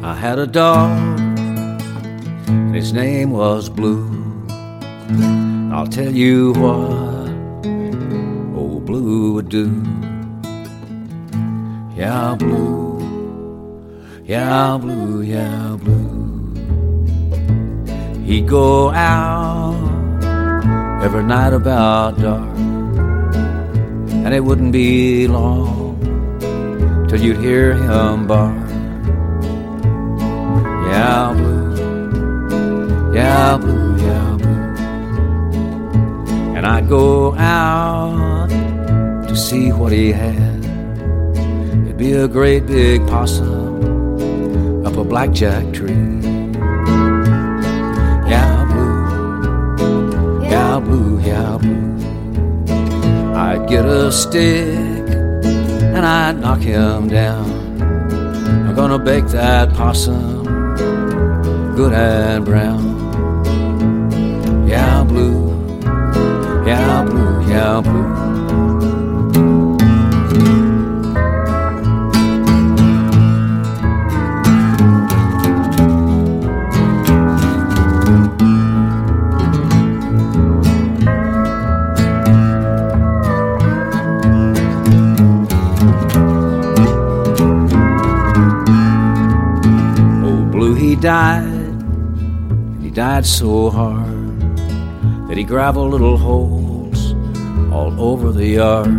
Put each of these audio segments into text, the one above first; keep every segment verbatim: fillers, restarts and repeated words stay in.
I had a dog, and his name was Blue. I'll tell you what old Blue would do. Yeah, Blue, yeah, Blue, yeah, Blue. He'd go out every night about dark, and it wouldn't be long till you'd hear him bark. Yeah, Blue, yeah, Blue, yeah, Blue. And I'd go out to see what he had. It'd be a great big possum up a blackjack tree. Yeah, Blue, yeah, Blue, yeah, Blue. I'd get a stick and I'd knock him down. I'm gonna bake that possum good and brown. Yeah, Blue, yeah, Blue, yeah, Blue. Old Blue, he died. He died so hard that he gravelled little holes all over the yard.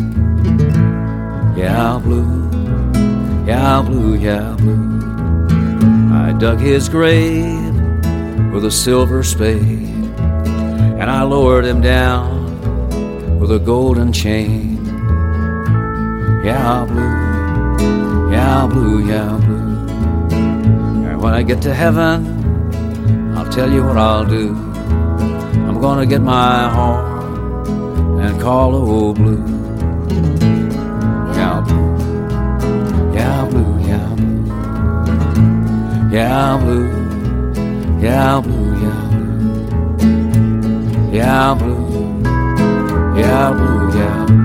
Yeah, Blue, yeah, Blue, yeah, Blue. I dug his grave with a silver spade, and I lowered him down with a golden chain. Yeah, Blue, yeah, Blue, yeah, Blue. And when I get to heaven, I'll tell you what I'll do. I'm gonna get my horn and call old Blue. Yeah, Blue, yeah, Blue, yeah, Blue. Yeah, Blue, yeah, Blue, yeah, Blue. Yeah, Blue, yeah, Blue, yeah, Blue.